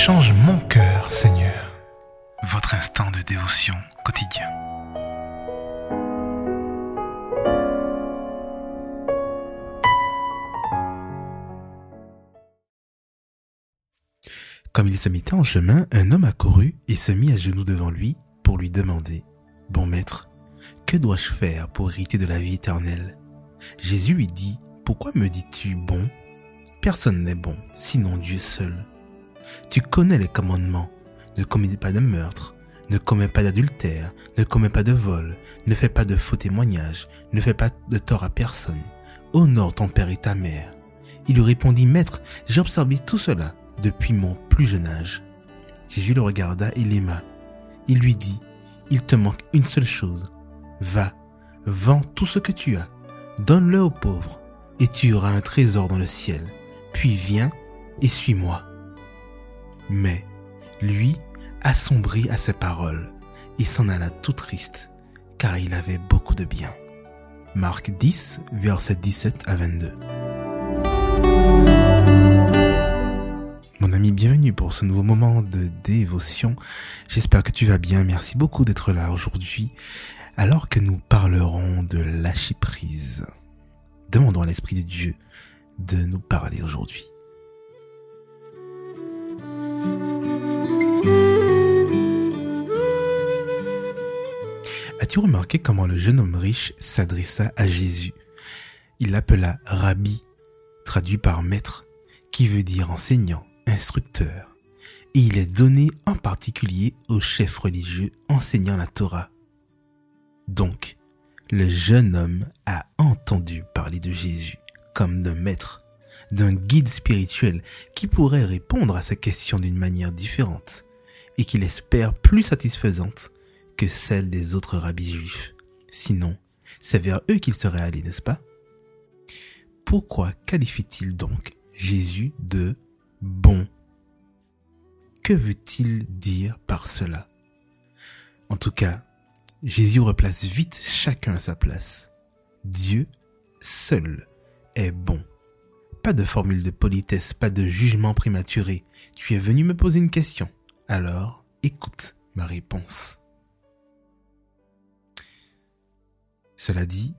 change mon cœur, Seigneur. Votre instant de dévotion quotidien. Comme il se mettait en chemin, un homme accourut et se mit à genoux devant lui pour lui demander : « Bon maître, que dois-je faire pour hériter de la vie éternelle ?» Jésus lui dit : « Pourquoi me dis-tu bon ? Personne n'est bon, sinon Dieu seul. Tu connais les commandements. Ne commets pas de meurtre, ne commets pas d'adultère, ne commets pas de vol, ne fais pas de faux témoignages, ne fais pas de tort à personne. Honore ton père et ta mère. » Il lui répondit : « Maître, j'ai observé tout cela depuis mon plus jeune âge. » Jésus le regarda et l'aima. Il lui dit : « Il te manque une seule chose. Va, vends tout ce que tu as, donne-le aux pauvres, et tu auras un trésor dans le ciel. Puis viens et suis-moi. » Mais lui assombrit à ces paroles et s'en alla tout triste, car il avait beaucoup de biens. Marc 10, versets 17 à 22. Mon ami, bienvenue pour ce nouveau moment de dévotion. J'espère que tu vas bien. Merci beaucoup d'être là aujourd'hui, alors que nous parlerons de lâcher prise. Demandons à l'Esprit de Dieu de nous parler aujourd'hui. As-tu remarqué comment le jeune homme riche s'adressa à Jésus ? Il l'appela Rabbi, traduit par maître, qui veut dire enseignant, instructeur. Et il est donné en particulier aux chefs religieux enseignant la Torah. Donc, le jeune homme a entendu parler de Jésus comme d'un maître, d'un guide spirituel qui pourrait répondre à ses questions d'une manière différente et qu'il espère plus satisfaisante que celle des autres rabbis juifs. Sinon, c'est vers eux qu'il serait allé, n'est-ce pas ? Pourquoi qualifie-t-il donc Jésus de bon ? Que veut-il dire par cela ? En tout cas, Jésus replace vite chacun à sa place. Dieu seul est bon. Pas de formule de politesse, pas de jugement prématuré. Tu es venu me poser une question. Alors, écoute ma réponse. Cela dit,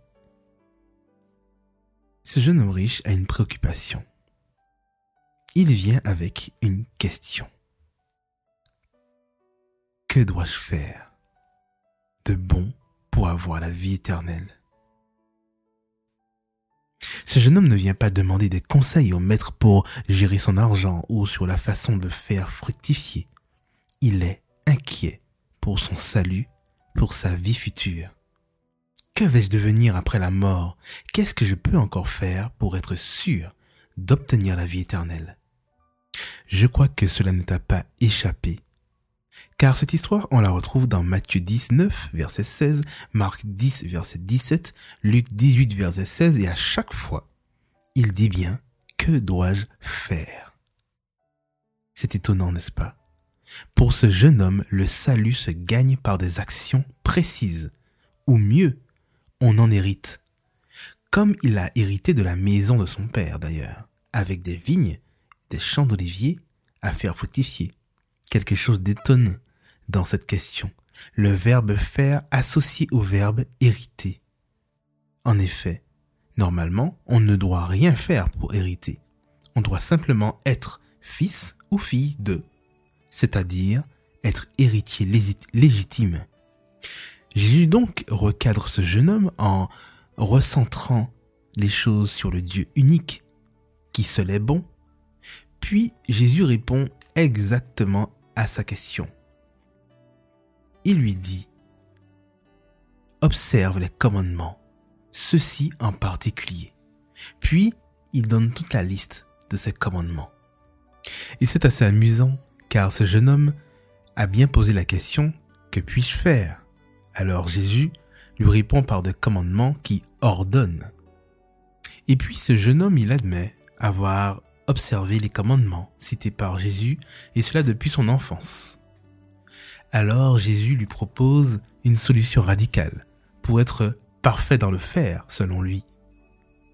ce jeune homme riche a une préoccupation. Il vient avec une question. Que dois-je faire de bon pour avoir la vie éternelle ? Ce jeune homme ne vient pas demander des conseils au maître pour gérer son argent ou sur la façon de faire fructifier. Il est inquiet pour son salut, pour sa vie future. Que vais-je devenir après la mort ? Qu'est-ce que je peux encore faire pour être sûr d'obtenir la vie éternelle ? Je crois que cela ne t'a pas échappé. Car cette histoire, on la retrouve dans Matthieu 19, verset 16, Marc 10, verset 17, Luc 18, verset 16, et à chaque fois, il dit bien « Que dois-je faire ?» C'est étonnant, n'est-ce pas ? Pour ce jeune homme, le salut se gagne par des actions précises, ou mieux, on en hérite. Comme il a hérité de la maison de son père d'ailleurs, avec des vignes, des champs d'oliviers à faire fructifier. Quelque chose d'étonnant dans cette question. Le verbe faire associé au verbe hériter. En effet, normalement, on ne doit rien faire pour hériter. On doit simplement être fils ou fille de, c'est-à-dire être héritier légitime. Jésus donc recadre ce jeune homme en recentrant les choses sur le Dieu unique, qui seul est bon. Puis Jésus répond exactement à sa question. Il lui dit : observe les commandements, ceux-ci en particulier. Puis il donne toute la liste de ces commandements. Et c'est assez amusant, car ce jeune homme a bien posé la question : que puis-je faire ? Alors Jésus lui répond par des commandements qui ordonnent. Et puis ce jeune homme, il admet avoir observé les commandements cités par Jésus, et cela depuis son enfance. Alors Jésus lui propose une solution radicale pour être parfait dans le faire, selon lui.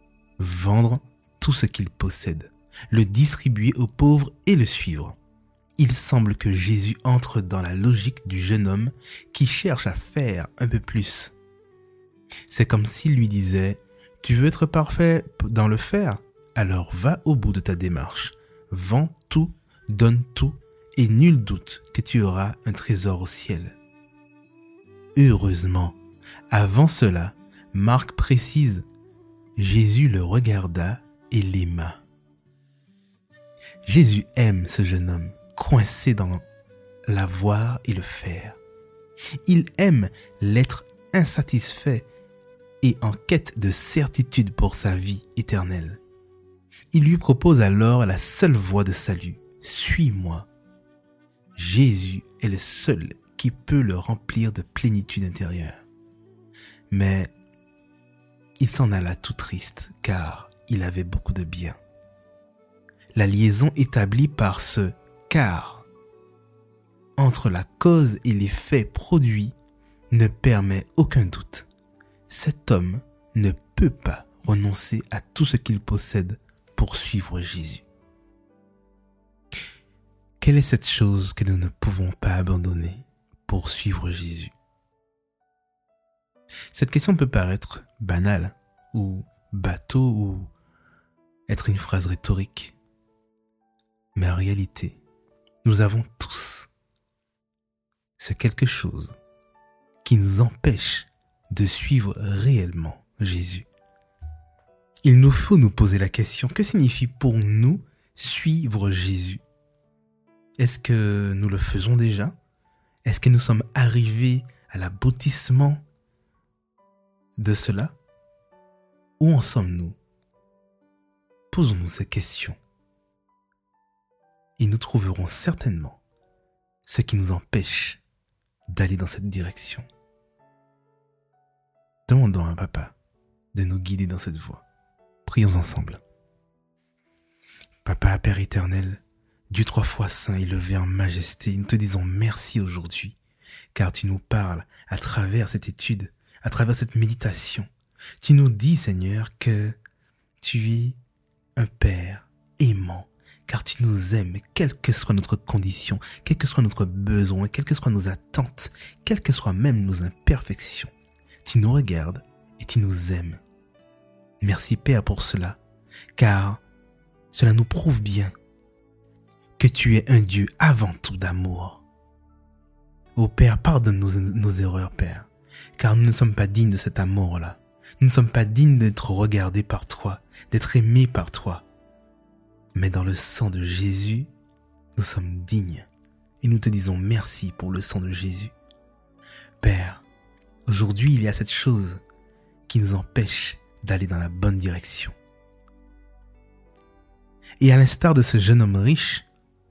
Vendre tout ce qu'il possède, le distribuer aux pauvres et le suivre. il semble que Jésus entre dans la logique du jeune homme qui cherche à faire un peu plus. C'est comme s'il lui disait « Tu veux être parfait dans le faire? Alors va au bout de ta démarche. Vends tout, donne tout, et nul doute que tu auras un trésor au ciel. » Heureusement, avant cela, Marc précise « Jésus le regarda et l'aima. » Jésus aime ce jeune homme, coincé dans l'avoir et le faire. Il aime l'être insatisfait et en quête de certitude pour sa vie éternelle. Il lui propose alors la seule voie de salut. « Suis-moi ». Jésus est le seul qui peut le remplir de plénitude intérieure. Mais il s'en alla tout triste car il avait beaucoup de bien. La liaison établie par ce « car » entre la cause et l'effet produit ne permet aucun doute. Cet homme ne peut pas renoncer à tout ce qu'il possède pour suivre Jésus. Quelle est cette chose que nous ne pouvons pas abandonner pour suivre Jésus? Cette question peut paraître banale ou bateau ou être une phrase rhétorique. Mais en réalité, nous avons tous ce quelque chose qui nous empêche de suivre réellement Jésus. Il nous faut nous poser la question, que signifie pour nous suivre Jésus? Est-ce que nous le faisons déjà? Est-ce que nous sommes arrivés à l'aboutissement de cela? Où en sommes-nous? Posons-nous ces questions. Et nous trouverons certainement ce qui nous empêche d'aller dans cette direction. Demandons à Papa de nous guider dans cette voie. Prions ensemble. Papa, Père éternel, Dieu trois fois saint, élevé en majesté, nous te disons merci aujourd'hui, car tu nous parles à travers cette étude, à travers cette méditation. Tu nous dis, Seigneur, que tu es un Père aimant, car tu nous aimes, quelle que soit notre condition, quel que soit notre besoin, quelles que soient nos attentes, quelles que soient même nos imperfections. Tu nous regardes et tu nous aimes. Merci Père pour cela, car cela nous prouve bien que tu es un Dieu avant tout d'amour. Ô Père, pardonne nos erreurs, Père, car nous ne sommes pas dignes de cet amour-là. Nous ne sommes pas dignes d'être regardés par toi, d'être aimés par toi. Mais dans le sang de Jésus, nous sommes dignes. Et nous te disons merci pour le sang de Jésus. Père, aujourd'hui, il y a cette chose qui nous empêche d'aller dans la bonne direction. Et à l'instar de ce jeune homme riche,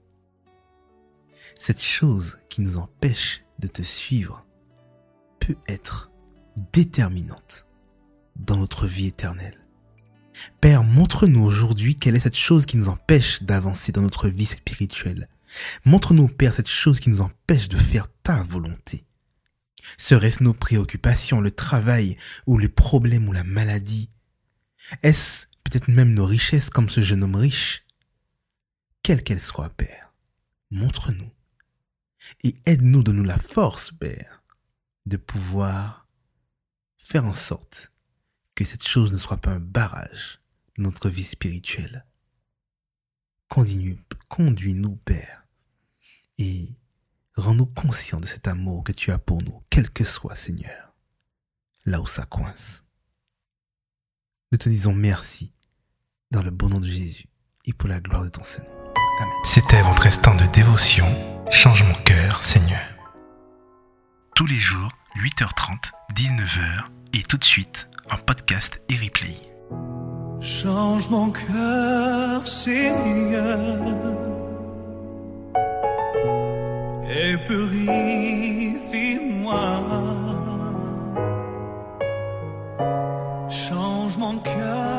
cette chose qui nous empêche de te suivre peut être déterminante dans notre vie éternelle. Père, montre-nous aujourd'hui quelle est cette chose qui nous empêche d'avancer dans notre vie spirituelle. Montre-nous, Père, cette chose qui nous empêche de faire ta volonté. Serait-ce nos préoccupations, le travail, ou les problèmes, ou la maladie? Est-ce peut-être même nos richesses comme ce jeune homme riche? Quelle qu'elle soit, Père, montre-nous. Et aide-nous, donne-nous la force, Père, de pouvoir faire en sorte que cette chose ne soit pas un barrage de notre vie spirituelle. Conduis-nous, Père, et rends-nous conscients de cet amour que tu as pour nous, quel que soit, Seigneur, là où ça coince. Nous te disons merci dans le bon nom de Jésus et pour la gloire de ton Saint-Nom. Amen. C'était votre instant de dévotion. Change mon cœur, Seigneur. Tous les jours, 8h30, 19h et tout de suite en podcast et replay. Change mon cœur, Seigneur, et purifie-moi. Change mon cœur,